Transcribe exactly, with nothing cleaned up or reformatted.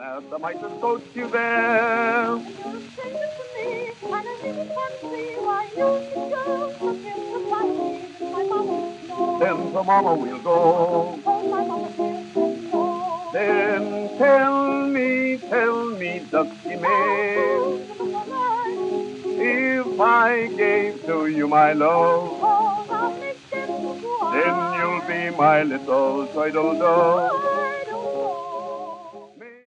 As the mice and goats you there. And you're a stranger to me, and I really can't see why you should go. Come here to Paris, my mama will know. Then to Mama we'll go. Oh, my mama dear, said no. Then tell me, tell me, Dusty Oh, Maid, give us a ride. if I gave to you my love, Oh, I'll make them then you'll cry. be my little toidle dove.